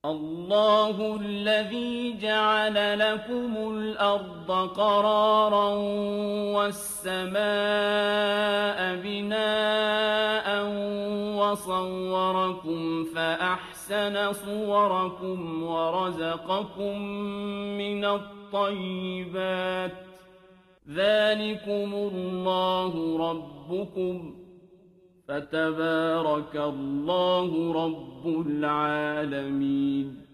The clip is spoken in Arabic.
الله الذي جعل لكم الأرض قرارا والسماء بناء وصوركم فأحسن صوركم ورزقكم من الطيبات ذلكم الله ربكم فتبارك الله رب العالمين